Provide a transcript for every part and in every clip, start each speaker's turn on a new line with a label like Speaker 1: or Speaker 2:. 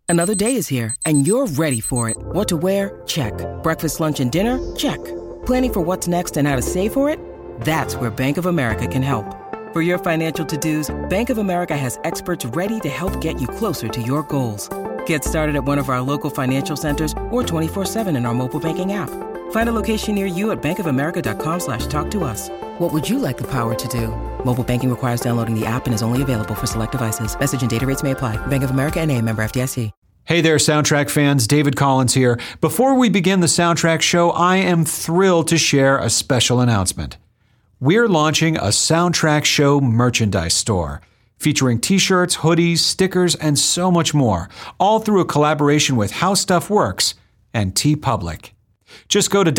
Speaker 1: Another day is here, and you're ready for it. What to wear? Check. Breakfast, lunch, and dinner? Check. Planning for what's next and how to save for it? That's where Bank of America can help. For your financial to-dos, Bank of America has experts ready to help get you closer to your goals. Get started at one of our local financial centers or 24/7 in our mobile banking app. Find a location near you at bankofamerica.com/talktous. What would you like the power to do? Mobile banking requires downloading the app and is only available for select devices. Message and data rates may apply. Bank of America N.A., member FDIC.
Speaker 2: Hey there, Soundtrack fans. David Collins here. Before we begin the Soundtrack Show, I am thrilled to share a special announcement. We're launching a Soundtrack Show merchandise store featuring t-shirts, hoodies, stickers, and so much more, all through a collaboration with How Stuff Works and TeePublic. Just go to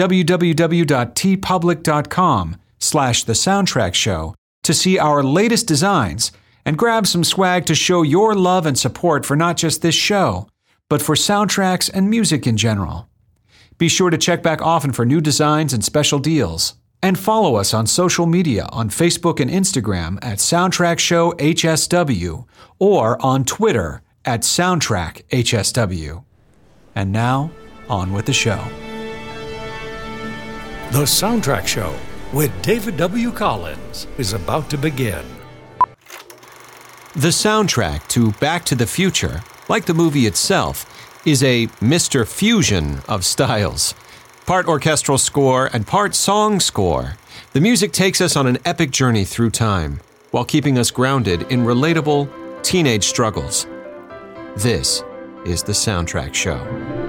Speaker 2: www.teepublic.com/The Soundtrack Show to see our latest designs and grab some swag to show your love and support for not just this show, but for soundtracks and music in general. Be sure to check back often for new designs and special deals. And follow us on social media on Facebook and Instagram at Soundtrack Show HSW or on Twitter at Soundtrack HSW. And now, on with the show.
Speaker 3: The Soundtrack Show with David W. Collins is about to begin.
Speaker 2: The soundtrack to Back to the Future, like the movie itself, is a Mr. Fusion of styles. Part orchestral score and part song score, the music takes us on an epic journey through time, while keeping us grounded in relatable teenage struggles. This is the Soundtrack Show.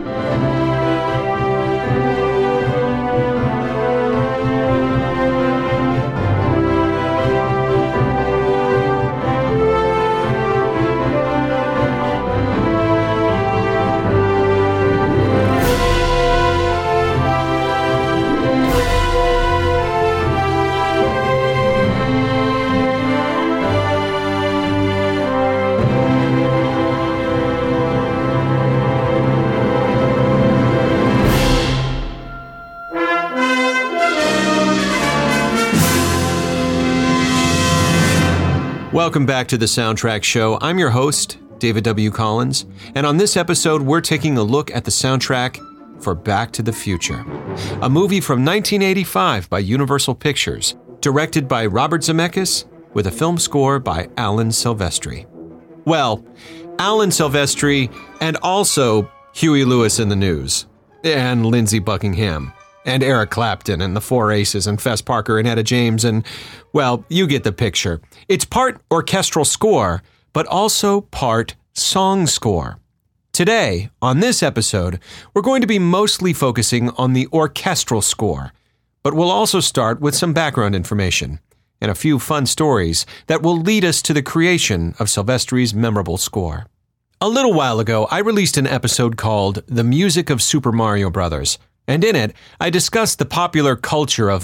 Speaker 2: Welcome back to the Soundtrack Show. I'm your host, David W. Collins, and on this episode, we're taking a look at the soundtrack for Back to the Future, a movie from 1985 by Universal Pictures, directed by Robert Zemeckis, with a film score by Alan Silvestri. Well, Alan Silvestri and also Huey Lewis in the News, and Lindsey Buckingham, and Eric Clapton, and the Four Aces, and Fess Parker, and Etta James, and, well, you get the picture. It's part orchestral score, but also part song score. Today, on this episode, we're going to be mostly focusing on the orchestral score, but we'll also start with some background information and a few fun stories that will lead us to the creation of Silvestri's memorable score. A little while ago, I released an episode called The Music of Super Mario Bros., and in it, I discussed the popular culture of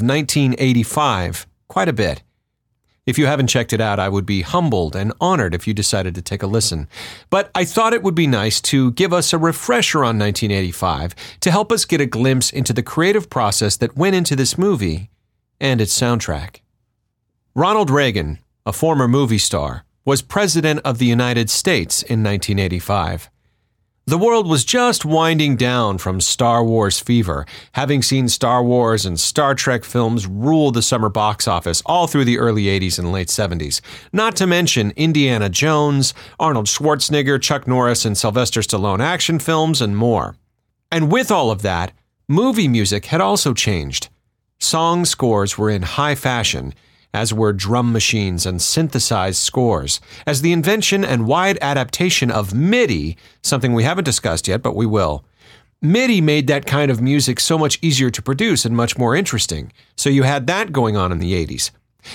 Speaker 2: 1985 quite a bit. If you haven't checked it out, I would be humbled and honored if you decided to take a listen. But I thought it would be nice to give us a refresher on 1985 to help us get a glimpse into the creative process that went into this movie and its soundtrack. Ronald Reagan, a former movie star, was President of the United States in 1985. The world was just winding down from Star Wars fever, having seen Star Wars and Star Trek films rule the summer box office all through the early 80s and late 70s, not to mention Indiana Jones, Arnold Schwarzenegger, Chuck Norris, and Sylvester Stallone action films, and more. And with all of that, movie music had also changed. Song scores were in high fashion, as were drum machines and synthesized scores, as the invention and wide adaptation of MIDI, something we haven't discussed yet, but we will. MIDI made that kind of music so much easier to produce and much more interesting, so you had that going on in the 80s.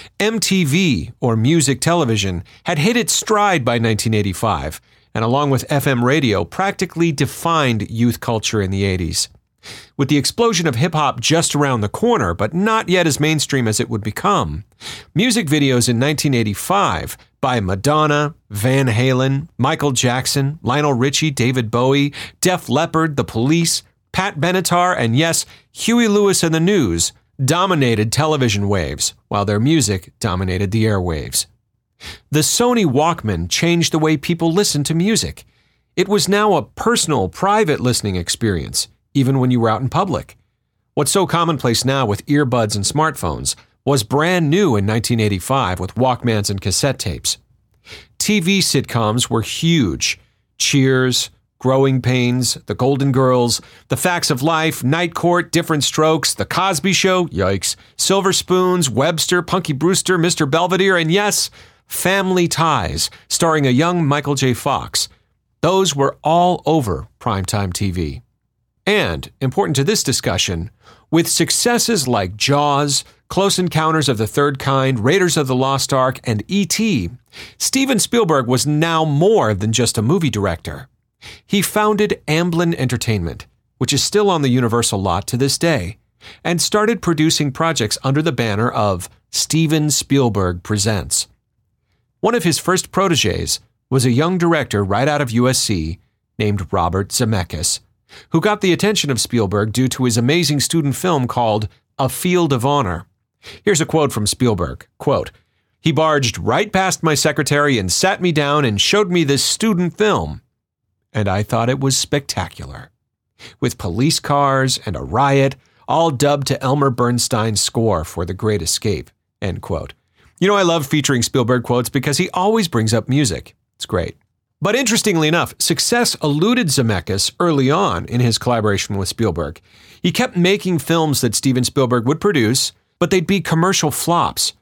Speaker 2: MTV, or music television, had hit its stride by 1985, and along with FM radio, practically defined youth culture in the 80s. With the explosion of hip-hop just around the corner, but not yet as mainstream as it would become, music videos in 1985 by Madonna, Van Halen, Michael Jackson, Lionel Richie, David Bowie, Def Leppard, The Police, Pat Benatar, and yes, Huey Lewis and the News dominated television waves, while their music dominated the airwaves. The Sony Walkman changed the way people listened to music. It was now a personal, private listening experience, even when you were out in public. What's so commonplace now with earbuds and smartphones was brand new in 1985 with Walkmans and cassette tapes. TV sitcoms were huge. Cheers, Growing Pains, The Golden Girls, The Facts of Life, Night Court, Different Strokes, The Cosby Show, yikes, Silver Spoons, Webster, Punky Brewster, Mr. Belvedere, and yes, Family Ties, starring a young Michael J. Fox. Those were all over primetime TV. And, important to this discussion, with successes like Jaws, Close Encounters of the Third Kind, Raiders of the Lost Ark, and E.T., Steven Spielberg was now more than just a movie director. He founded Amblin Entertainment, which is still on the Universal lot to this day, and started producing projects under the banner of Steven Spielberg Presents. One of his first protégés was a young director right out of USC named Robert Zemeckis, who got the attention of Spielberg due to his amazing student film called A Field of Honor. Here's a quote from Spielberg, quote, "He barged right past my secretary and sat me down and showed me this student film. And I thought it was spectacular. With police cars and a riot, all dubbed to Elmer Bernstein's score for The Great Escape," end quote. You know, I love featuring Spielberg quotes because he always brings up music. It's great. But interestingly enough, success eluded Zemeckis early on in his collaboration with Spielberg. He kept making films that Steven Spielberg would produce, but they'd be commercial flops.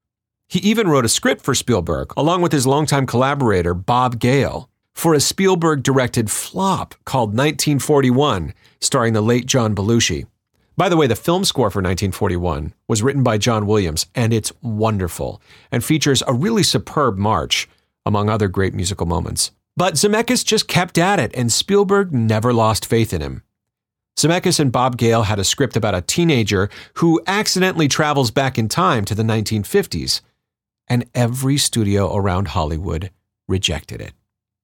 Speaker 2: He even wrote a script for Spielberg, along with his longtime collaborator, Bob Gale, for a Spielberg-directed flop called 1941, starring the late John Belushi. By the way, the film score for 1941 was written by John Williams, and it's wonderful, and features a really superb march, among other great musical moments. But Zemeckis just kept at it, and Spielberg never lost faith in him. Zemeckis and Bob Gale had a script about a teenager who accidentally travels back in time to the 1950s, and every studio around Hollywood rejected it.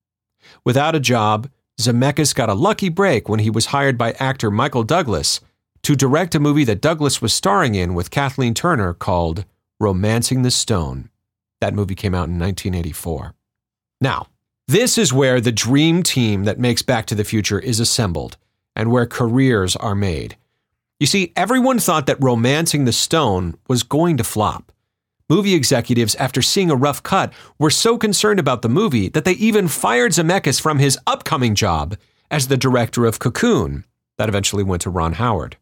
Speaker 2: Without a job, Zemeckis got a lucky break when he was hired by actor Michael Douglas to direct a movie that Douglas was starring in with Kathleen Turner called Romancing the Stone. That movie came out in 1984. Now, this is where the dream team that makes Back to the Future is assembled and where careers are made. You see, everyone thought that Romancing the Stone was going to flop. Movie executives, after seeing a rough cut, were so concerned about the movie that they even fired Zemeckis from his upcoming job as the director of Cocoon. That eventually went to Ron Howard.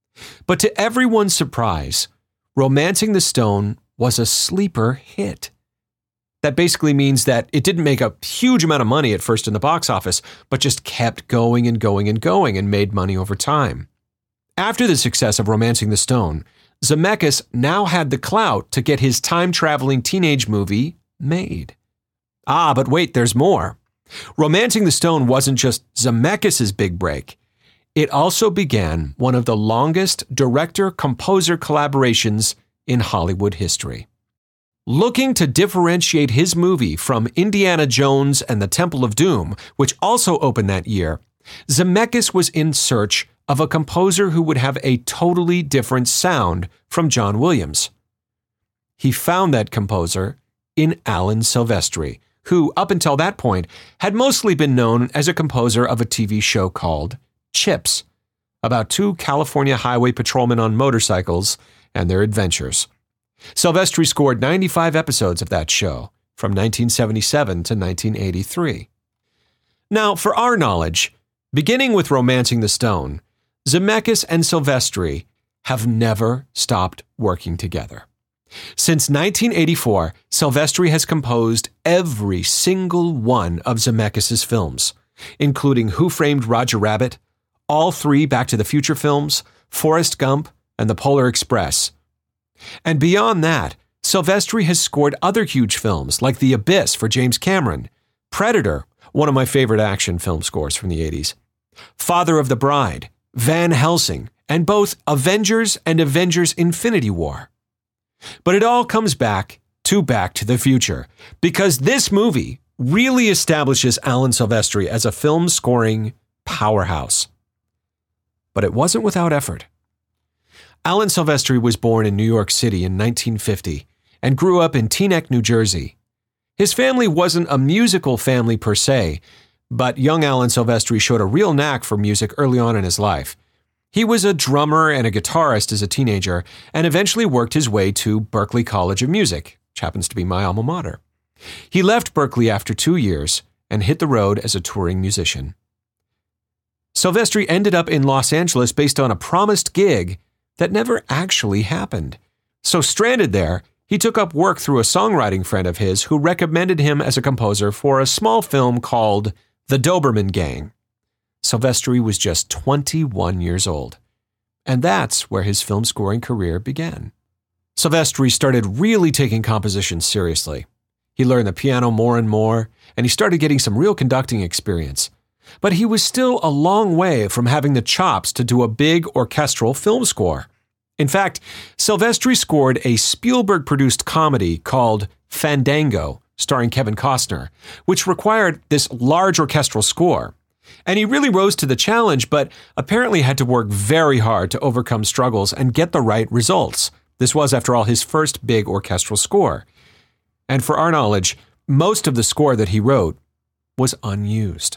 Speaker 2: But to everyone's surprise, Romancing the Stone was a sleeper hit. That basically means that it didn't make a huge amount of money at first in the box office, but just kept going and going and going and made money over time. After the success of Romancing the Stone, Zemeckis now had the clout to get his time-traveling teenage movie made. Ah, but wait, there's more. Romancing the Stone wasn't just Zemeckis' big break. It also began one of the longest director-composer collaborations in Hollywood history. Looking to differentiate his movie from Indiana Jones and the Temple of Doom, which also opened that year, Zemeckis was in search of a composer who would have a totally different sound from John Williams. He found that composer in Alan Silvestri, who, up until that point, had mostly been known as a composer of a TV show called Chips, about two California highway patrolmen on motorcycles and their adventures. Silvestri scored 95 episodes of that show from 1977 to 1983. Now, for our knowledge, beginning with Romancing the Stone, Zemeckis and Silvestri have never stopped working together. Since 1984, Silvestri has composed every single one of Zemeckis' films, including Who Framed Roger Rabbit, all three Back to the Future films, Forrest Gump, and The Polar Express. And beyond that, Silvestri has scored other huge films like The Abyss for James Cameron, Predator, one of my favorite action film scores from the 80s, Father of the Bride, Van Helsing, and both Avengers and Avengers Infinity War. But it all comes back to the Future, because this movie really establishes Alan Silvestri as a film scoring powerhouse. But it wasn't without effort. Alan Silvestri was born in New York City in 1950 and grew up in Teaneck, New Jersey. His family wasn't a musical family per se, But young Alan Silvestri showed a real knack for music early on in his life. He was a drummer and a guitarist as a teenager and eventually worked his way to Berklee College of Music, which happens to be my alma mater. He left Berklee after 2 years and hit the road as a touring musician. Silvestri ended up in Los Angeles based on a promised gig that never actually happened. So stranded there, he took up work through a songwriting friend of his who recommended him as a composer for a small film called The Doberman Gang. Silvestri was just 21 years old, and that's where his film scoring career began. Silvestri started really taking composition seriously. He learned the piano more and more, and he started getting some real conducting experience. But he was still a long way from having the chops to do a big orchestral film score. In fact, Silvestri scored a Spielberg-produced comedy called Fandango, starring Kevin Costner, which required this large orchestral score. And he really rose to the challenge, but apparently had to work very hard to overcome struggles and get the right results. This was, after all, his first big orchestral score. And for our knowledge, most of the score that he wrote was unused.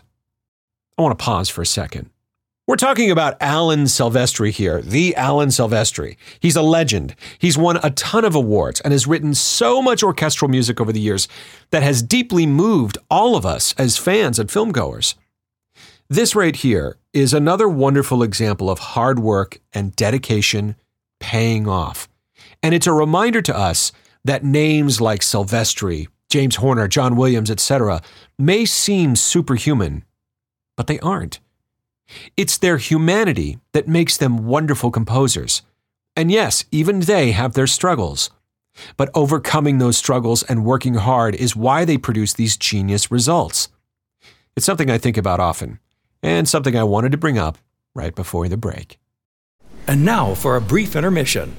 Speaker 2: I want to pause for a second. We're talking about Alan Silvestri here, the Alan Silvestri. He's a legend. He's won a ton of awards and has written so much orchestral music over the years that has deeply moved all of us as fans and filmgoers. This right here is another wonderful example of hard work and dedication paying off. And it's a reminder to us that names like Silvestri, James Horner, John Williams, etc. may seem superhuman, but they aren't. It's their humanity that makes them wonderful composers. And yes, even they have their struggles. But overcoming those struggles and working hard is why they produce these genius results. It's something I think about often, and something I wanted to bring up right before the break.
Speaker 3: And now for a brief intermission.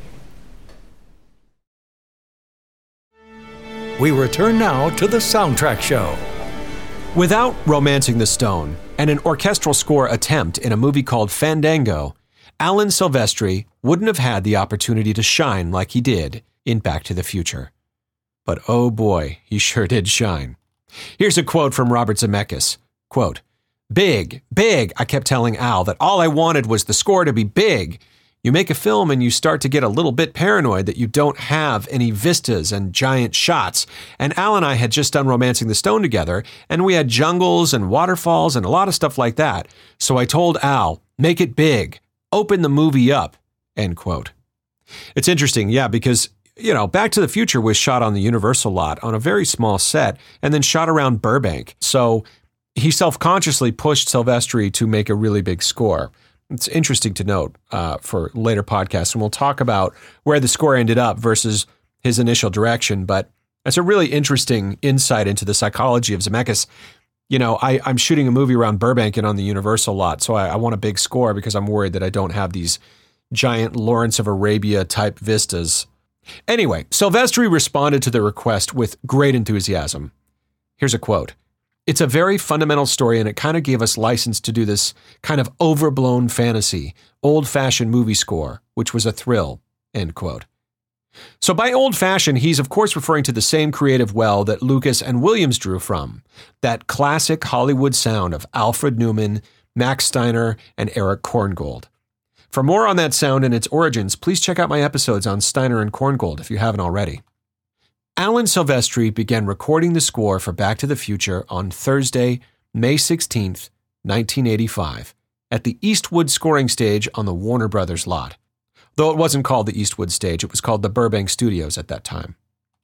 Speaker 3: We return now to the Soundtrack Show.
Speaker 2: Without Romancing the Stone and an orchestral score attempt in a movie called Fandango, Alan Silvestri wouldn't have had the opportunity to shine like he did in Back to the Future. But oh boy, he sure did shine. Here's a quote from Robert Zemeckis. Quote, "Big, big, I kept telling Al that all I wanted was the score to be big. You make a film and you start to get a little bit paranoid that you don't have any vistas and giant shots. And Al and I had just done Romancing the Stone together, and we had jungles and waterfalls and a lot of stuff like that. So I told Al, make it big, open the movie up," end quote. It's interesting, yeah, because, Back to the Future was shot on the Universal lot on a very small set and then shot around Burbank. So he self-consciously pushed Silvestri to make a really big score. It's interesting to note for later podcasts, and we'll talk about where the score ended up versus his initial direction. But it's a really interesting insight into the psychology of Zemeckis. I'm shooting a movie around Burbank and on the Universal lot, so I want a big score because I'm worried that I don't have these giant Lawrence of Arabia type vistas. Anyway, Silvestri responded to the request with great enthusiasm. Here's a quote. "It's a very fundamental story, and it kind of gave us license to do this kind of overblown fantasy, old-fashioned movie score, which was a thrill," end quote. So by old-fashioned, he's of course referring to the same creative well that Lucas and Williams drew from, that classic Hollywood sound of Alfred Newman, Max Steiner, and Eric Korngold. For more on that sound and its origins, please check out my episodes on Steiner and Korngold if you haven't already. Alan Silvestri began recording the score for Back to the Future on Thursday, May 16th, 1985, at the Eastwood scoring stage on the Warner Brothers lot. Though it wasn't called the Eastwood stage, it was called the Burbank Studios at that time.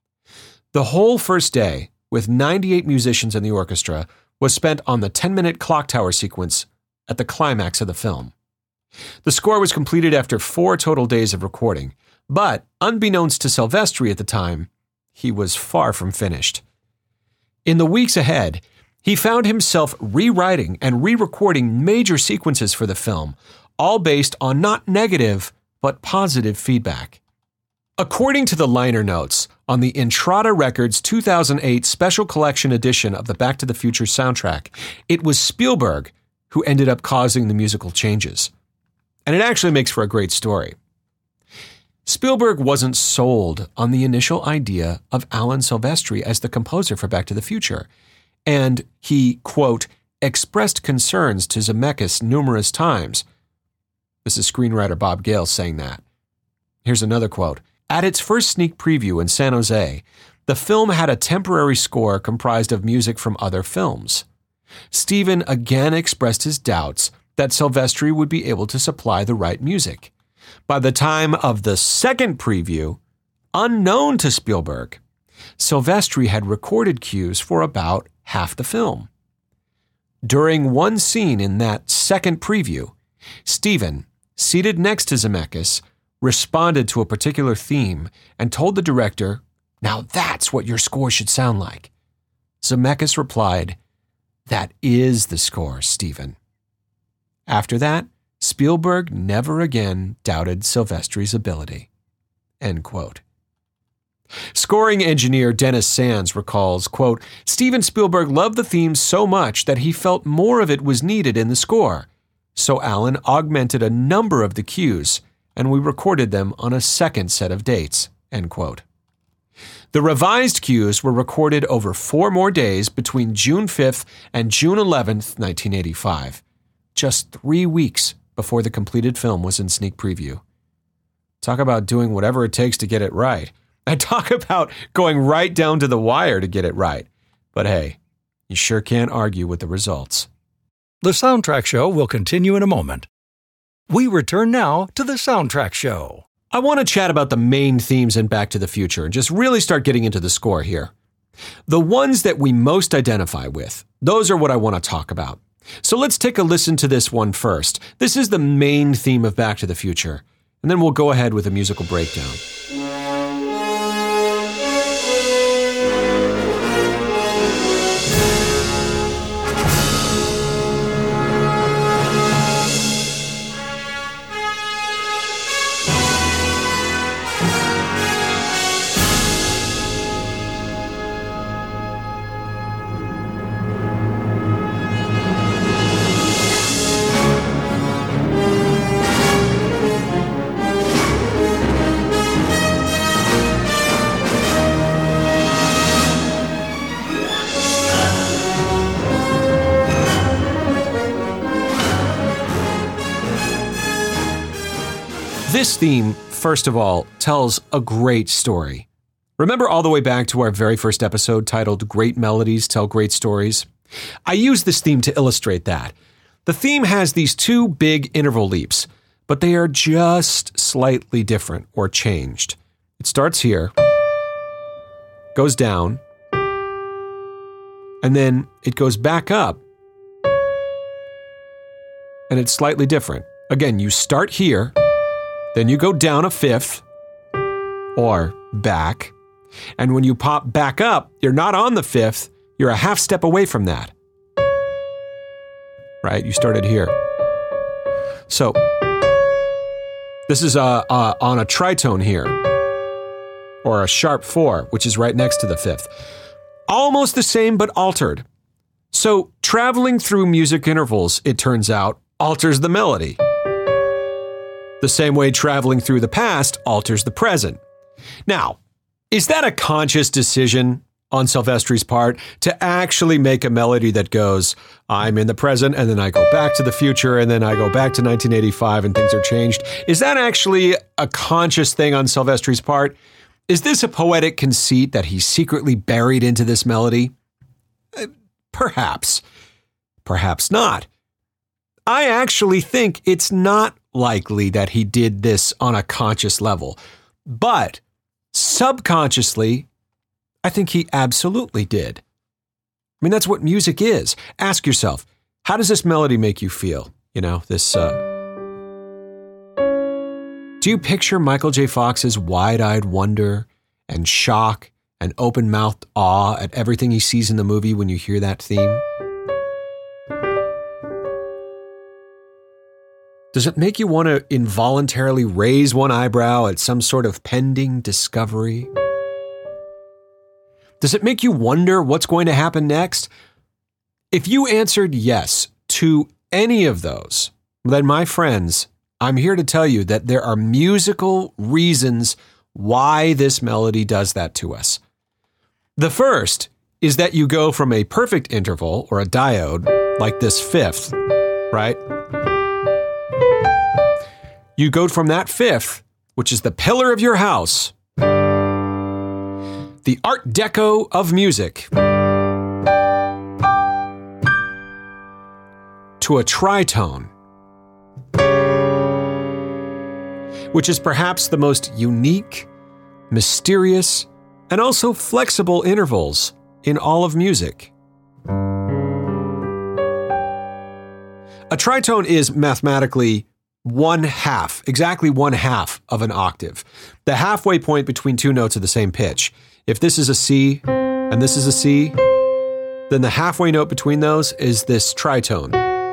Speaker 2: The whole first day, with 98 musicians in the orchestra, was spent on the 10-minute clock tower sequence at the climax of the film. The score was completed after 4 total days of recording, but unbeknownst to Silvestri at the time, he was far from finished. In the weeks ahead, he found himself rewriting and re-recording major sequences for the film, all based on not negative, but positive feedback. According to the liner notes on the Entrada Records 2008 Special Collection edition of the Back to the Future soundtrack, it was Spielberg who ended up causing the musical changes. And it actually makes for a great story. Spielberg wasn't sold on the initial idea of Alan Silvestri as the composer for Back to the Future, and he, quote, expressed concerns to Zemeckis numerous times. This is screenwriter Bob Gale saying that. Here's another quote. At its first sneak preview in San Jose, the film had a temporary score comprised of music from other films. Steven again expressed his doubts that Silvestri would be able to supply the right music. By the time of the second preview, unknown to Spielberg, Silvestri had recorded cues for about half the film. During one scene in that second preview, Steven, seated next to Zemeckis, responded to a particular theme and told the director, "Now that's what your score should sound like." Zemeckis replied, "That is the score, Steven." After that, Spielberg never again doubted Silvestri's ability. End quote. Scoring engineer Dennis Sands recalls, quote, Steven Spielberg loved the theme so much that he felt more of it was needed in the score. So Alan augmented a number of the cues, and we recorded them on a second set of dates, end quote. The revised cues were recorded over 4 more days between June 5th and June 11th, 1985, just 3 weeks before the completed film was in sneak preview. Talk about doing whatever it takes to get it right. And talk about going right down to the wire to get it right. But hey, you sure can't argue with the results.
Speaker 3: The Soundtrack Show will continue in a moment. We return now to the Soundtrack Show.
Speaker 2: I want to chat about the main themes in Back to the Future and just really start getting into the score here. The ones that we most identify with, those are what I want to talk about. So let's take a listen to this one first. This is the main theme of Back to the Future, and then we'll go ahead with a musical breakdown. This theme, first of all, tells a great story. Remember all the way back to our very first episode titled Great Melodies Tell Great Stories? I use this theme to illustrate that. The theme has these 2 big interval leaps, but they are just slightly different or changed. It starts here, goes down, and then it goes back up, and it's slightly different. Again, you start here, then you go down a 5th, or back, and when you pop back up, you're not on the 5th, you're a half step away from that. Right? You started here. So, this is on a tritone here, or a sharp 4, which is right next to the 5th. Almost the same, but altered. So, traveling through music intervals, it turns out, alters the melody. The same way traveling through the past alters the present. Now, is that a conscious decision on Silvestri's part to actually make a melody that goes, I'm in the present, and then I go back to the future, and then I go back to 1985 and things are changed? Is that actually a conscious thing on Silvestri's part? Is this a poetic conceit that he secretly buried into this melody? Perhaps. Perhaps not. I actually think it's not likely that he did this on a conscious level, but subconsciously, I think he absolutely did. I mean, that's what music is. Ask yourself, how does this melody make you feel? You know, this, Do you picture Michael J. Fox's wide-eyed wonder and shock and open-mouthed awe at everything he sees in the movie when you hear that theme? Does it make you want to involuntarily raise one eyebrow at some sort of pending discovery? Does it make you wonder what's going to happen next? If you answered yes to any of those, then my friends, I'm here to tell you that there are musical reasons why this melody does that to us. The first is that you go from a perfect interval, or a diode, like this fifth, right? You go from that fifth, which is the pillar of your house, the Art Deco of music, to a tritone, which is perhaps the most unique, mysterious, and also flexible intervals in all of music. A tritone is mathematically exactly one half of an octave, the halfway point between two notes of the same pitch. If this is a C and this is a C, then the halfway note between those is this tritone.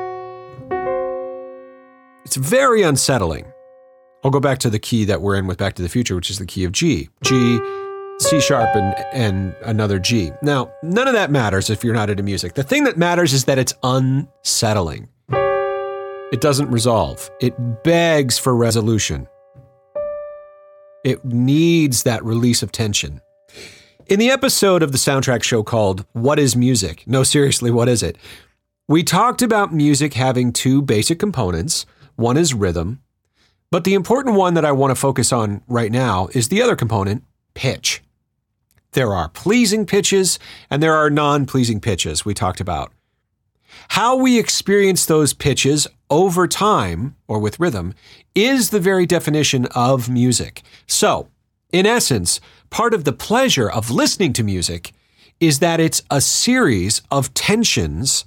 Speaker 2: It's very unsettling. I'll go back to the key that we're in with Back to the Future, which is the key of G. G, C sharp, and another G. Now, none of that matters if you're not into music. The thing that matters is that it's unsettling. It doesn't resolve. It begs for resolution. It needs that release of tension. In the episode of the Soundtrack Show called What is Music? No, seriously, what is it? We talked about music having two basic components. One is rhythm, but the important one that I want to focus on right now is the other component, pitch. There are pleasing pitches and there are non-pleasing pitches we talked about. How we experience those pitches over time, or with rhythm, is the very definition of music. So, in essence, part of the pleasure of listening to music is that it's a series of tensions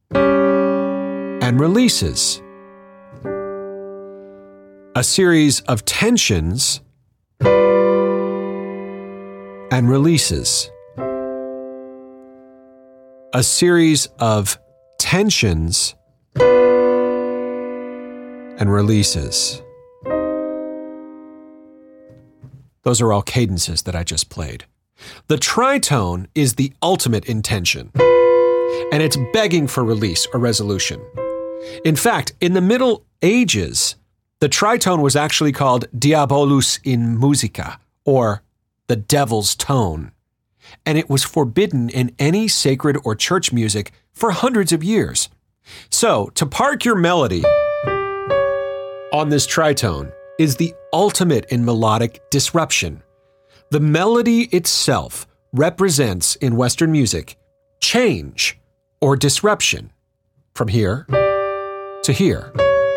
Speaker 2: and releases. A series of tensions and releases. A series of tensions and releases. Those are all cadences that I just played. The tritone is the ultimate in tension, and it's begging for release or resolution. In fact, in the Middle Ages, the tritone was actually called diabolus in musica, or the devil's tone, and it was forbidden in any sacred or church music for hundreds of years. So, to park your melody on this tritone is the ultimate in melodic disruption. The melody itself represents, in Western music, change or disruption from here to here.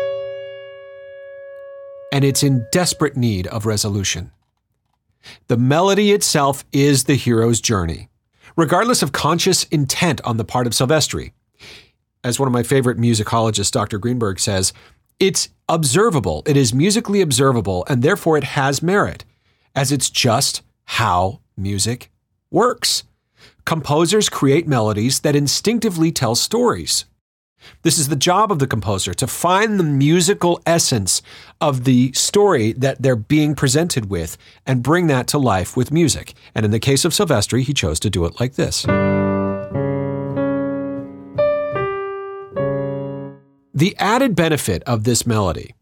Speaker 2: And it's in desperate need of resolution. The melody itself is the hero's journey, regardless of conscious intent on the part of Silvestri. As one of my favorite musicologists, Dr. Greenberg, says, it's observable, it is musically observable, and therefore it has merit, as it's just how music works. Composers create melodies that instinctively tell stories. This is the job of the composer, to find the musical essence of the story that they're being presented with and bring that to life with music. And in the case of Silvestri, he chose to do it like this. The added benefit of this melody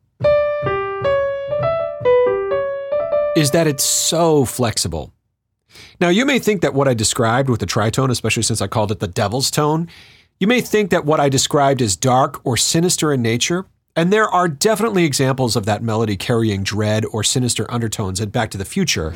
Speaker 2: is that it's so flexible. Now, you may think that what I described with the tritone, especially since I called it the devil's tone, you may think that what I described is dark or sinister in nature, and there are definitely examples of that melody carrying dread or sinister undertones in Back to the Future.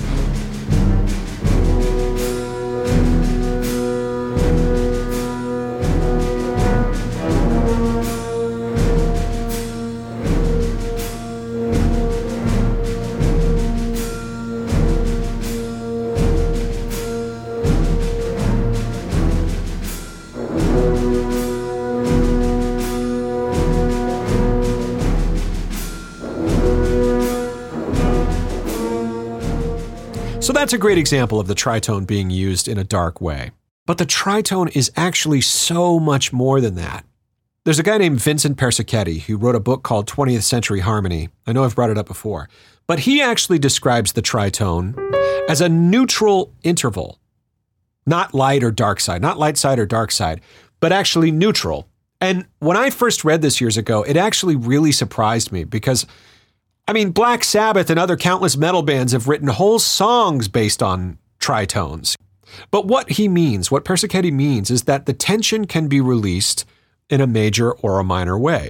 Speaker 2: So that's a great example of the tritone being used in a dark way. But the tritone is actually so much more than that. There's a guy named Vincent Persichetti who wrote a book called 20th Century Harmony. I know I've brought it up before. But he actually describes the tritone as a neutral interval. Not light or dark side, not light side or dark side, but actually neutral. And when I first read this years ago, it actually really surprised me because Black Sabbath and other countless metal bands have written whole songs based on tritones. But what he means, what Persichetti means, is that the tension can be released in a major or a minor way.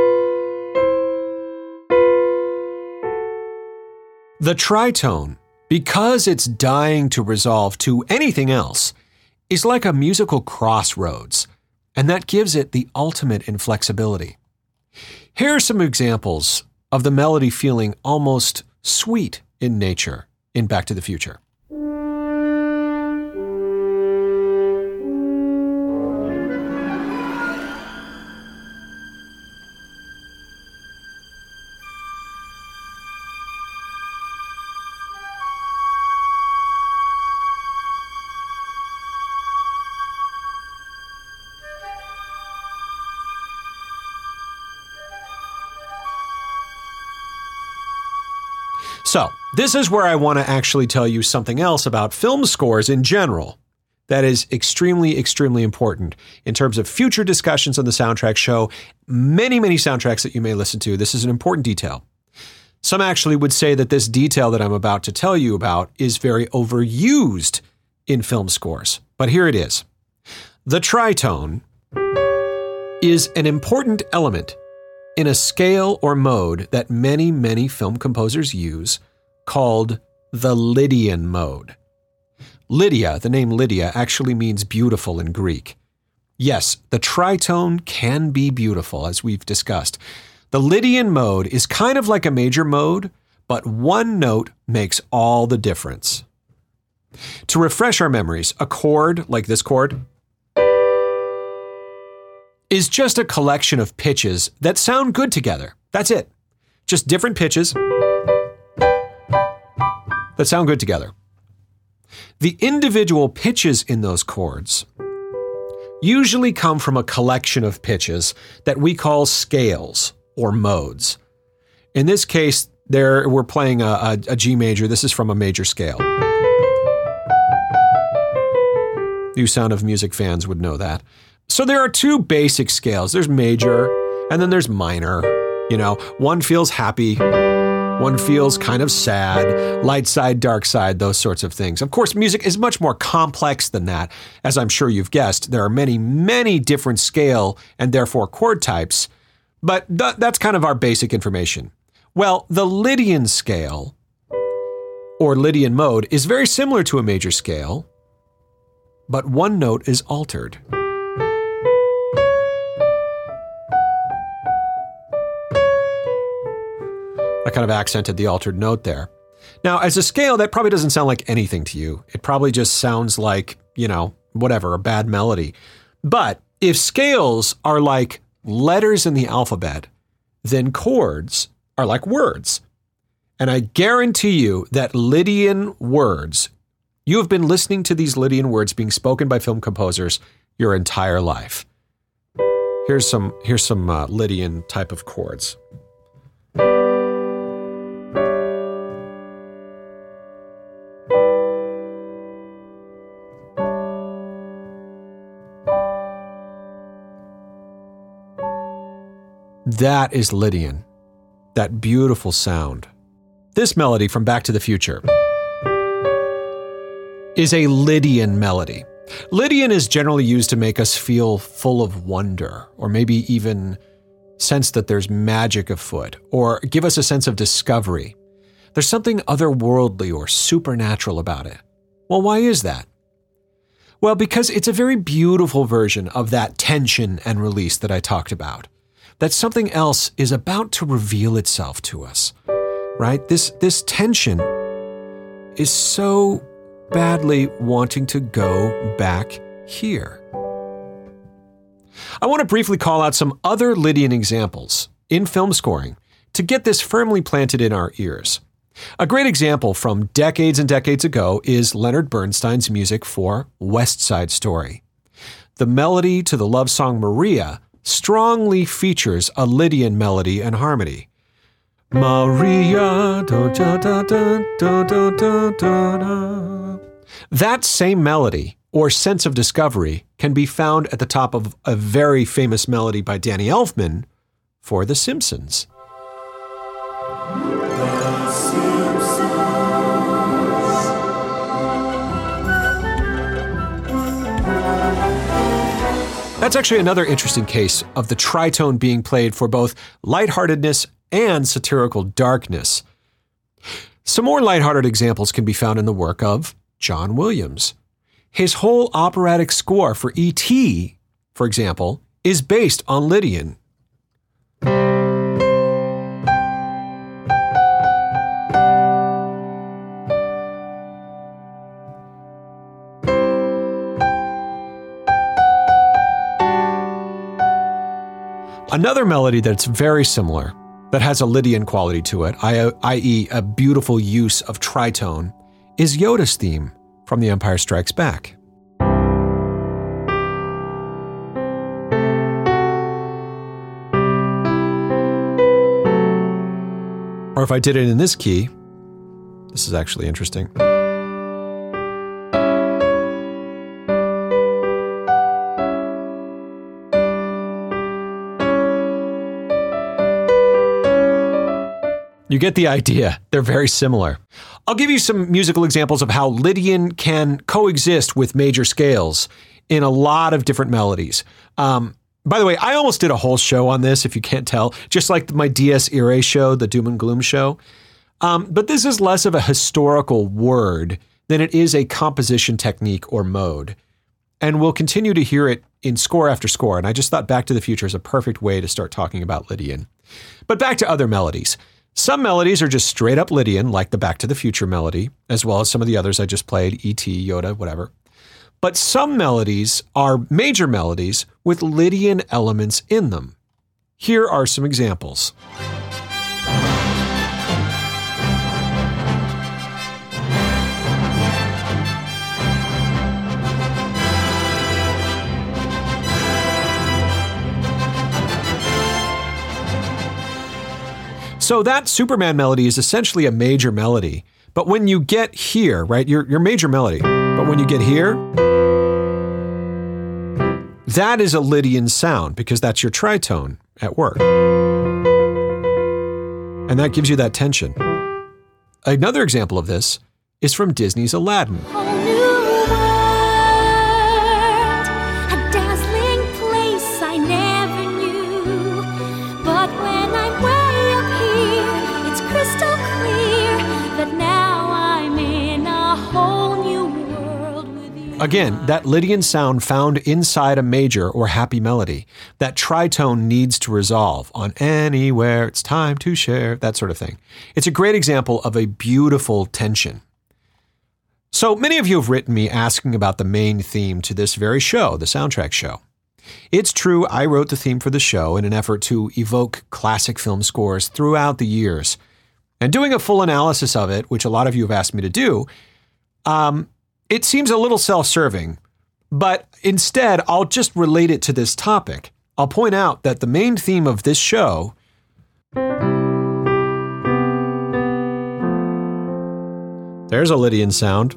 Speaker 2: The tritone, because it's dying to resolve to anything else, is like a musical crossroads, and that gives it the ultimate inflexibility. Here are some examples of the melody feeling almost sweet in nature in Back to the Future. So, this is where I want to actually tell you something else about film scores in general that is extremely, extremely important in terms of future discussions on the Soundtrack Show. Many, many soundtracks that you may listen to, this is an important detail. Some actually would say that this detail that I'm about to tell you about is very overused in film scores. But here it is. The tritone is an important element in a scale or mode that many, many film composers use called the Lydian mode. Lydia, the name Lydia, actually means beautiful in Greek. Yes, the tritone can be beautiful, as we've discussed. The Lydian mode is kind of like a major mode, but one note makes all the difference. To refresh our memories, a chord like this chord is just a collection of pitches that sound good together. That's it. Just different pitches that sound good together. The individual pitches in those chords usually come from a collection of pitches that we call scales or modes. In this case, we're playing a G major. This is from a major scale. You Sound of Music fans would know that. So there are two basic scales. There's major and then there's minor. You know, one feels happy, one feels kind of sad, light side, dark side, those sorts of things. Of course, music is much more complex than that. As I'm sure you've guessed, there are many, many different scale and therefore chord types, but that's kind of our basic information. Well, the Lydian scale or Lydian mode is very similar to a major scale, but one note is altered. I kind of accented the altered note there. Now, as a scale, that probably doesn't sound like anything to you. It probably just sounds like, whatever, a bad melody. But if scales are like letters in the alphabet, then chords are like words. And I guarantee you that Lydian words, you have been listening to these Lydian words being spoken by film composers your entire life. Here's some Lydian type of chords. That is Lydian, that beautiful sound. This melody from Back to the Future is a Lydian melody. Lydian is generally used to make us feel full of wonder, or maybe even sense that there's magic afoot, or give us a sense of discovery. There's something otherworldly or supernatural about it. Well, why is that? Well, because it's a very beautiful version of that tension and release that I talked about. That something else is about to reveal itself to us, right? This tension is so badly wanting to go back here. I want to briefly call out some other Lydian examples in film scoring to get this firmly planted in our ears. A great example from decades and decades ago is Leonard Bernstein's music for West Side Story. The melody to the love song Maria strongly features a Lydian melody and harmony. Maria, da da da da da da da da. That same melody or sense of discovery can be found at the top of a very famous melody by Danny Elfman for The Simpsons. That's actually another interesting case of the tritone being played for both lightheartedness and satirical darkness. Some more lighthearted examples can be found in the work of John Williams. His whole operatic score for E.T., for example, is based on Lydian. Another melody that's very similar, that has a Lydian quality to it, i.e. a beautiful use of tritone, is Yoda's theme from The Empire Strikes Back. Or if I did it in this key, this is actually interesting. You get the idea. They're very similar. I'll give you some musical examples of how Lydian can coexist with major scales in a lot of different melodies. By the way, I almost did a whole show on this, if you can't tell, just like my Dies Irae show, the Doom and Gloom show. But this is less of a historical word than it is a composition technique or mode. And we'll continue to hear it in score after score. And I just thought Back to the Future is a perfect way to start talking about Lydian. But back to other melodies. Some melodies are just straight up Lydian, like the Back to the Future melody, as well as some of the others I just played, E.T., Yoda, whatever. But some melodies are major melodies with Lydian elements in them. Here are some examples. So that Superman melody is essentially a major melody. But when you get here, right, your major melody, but when you get here, that is a Lydian sound because that's your tritone at work. And that gives you that tension. Another example of this is from Disney's Aladdin. Again, that Lydian sound found inside a major or happy melody. That tritone needs to resolve on anywhere, it's time to share, that sort of thing. It's a great example of a beautiful tension. So many of you have written me asking about the main theme to this very show, the soundtrack show. It's true, I wrote the theme for the show in an effort to evoke classic film scores throughout the years. And doing a full analysis of it, which a lot of you have asked me to do, it seems a little self-serving, but instead I'll just relate it to this topic. I'll point out that the main theme of this show there's a Lydian sound.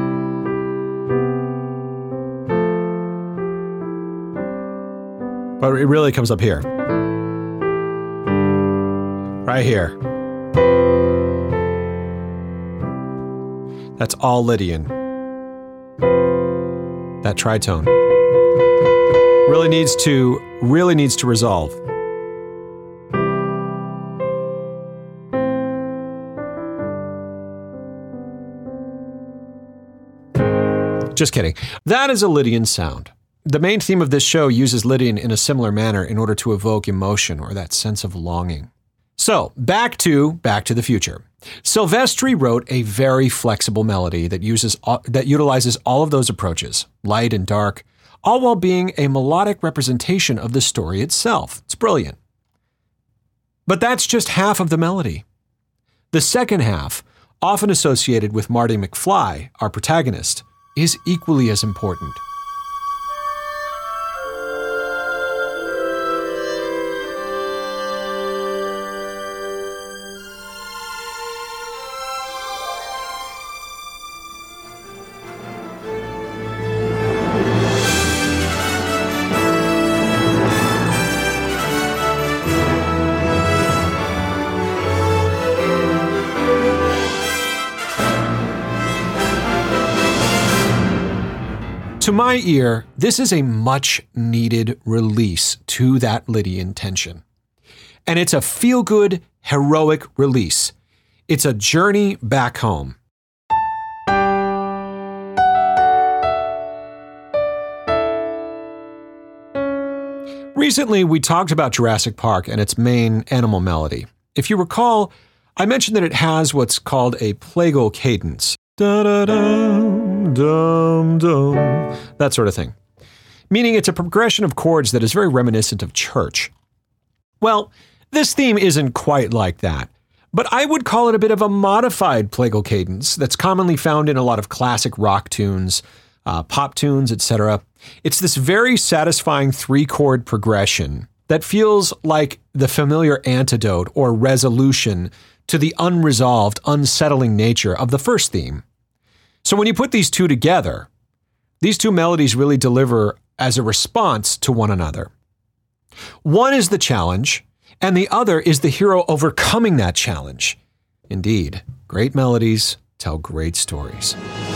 Speaker 2: But it really comes up here. Right here. That's all Lydian. That tritone really needs to resolve. Just kidding. That is a Lydian sound. The main theme of this show uses Lydian in a similar manner in order to evoke emotion or that sense of longing. So, back to the Future. Silvestri wrote a very flexible melody that utilizes all of those approaches, light and dark, all while being a melodic representation of the story itself. It's brilliant. But that's just half of the melody. The second half, often associated with Marty McFly, our protagonist, is equally as important. To my ear, this is a much-needed release to that Lydian tension. And it's a feel-good, heroic release. It's a journey back home. Recently, we talked about Jurassic Park and its main animal melody. If you recall, I mentioned that it has what's called a plagal cadence. Da-da-dum, dum, dum, that sort of thing. Meaning it's a progression of chords that is very reminiscent of church. Well, this theme isn't quite like that, but I would call it a bit of a modified plagal cadence that's commonly found in a lot of classic rock tunes, pop tunes, etc. It's this very satisfying 3-chord progression that feels like the familiar antidote or resolution to the unresolved, unsettling nature of the first theme. So when you put these two together, these two melodies really deliver as a response to one another. One is the challenge, and the other is the hero overcoming that challenge. Indeed, great melodies tell great stories.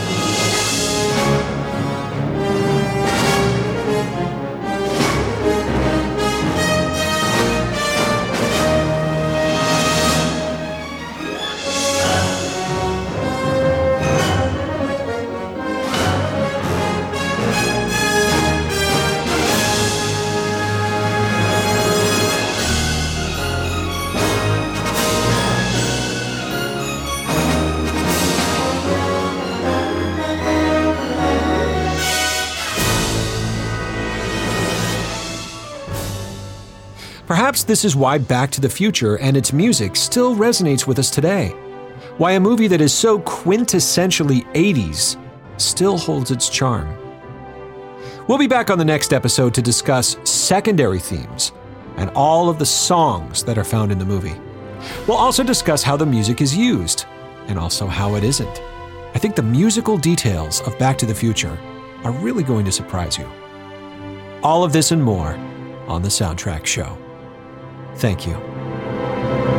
Speaker 2: Perhaps this is why Back to the Future and its music still resonates with us today. Why a movie that is so quintessentially 80s still holds its charm. We'll be back on the next episode to discuss secondary themes and all of the songs that are found in the movie. We'll also discuss how the music is used and also how it isn't. I think the musical details of Back to the Future are really going to surprise you. All of this and more on The Soundtrack Show. Thank you.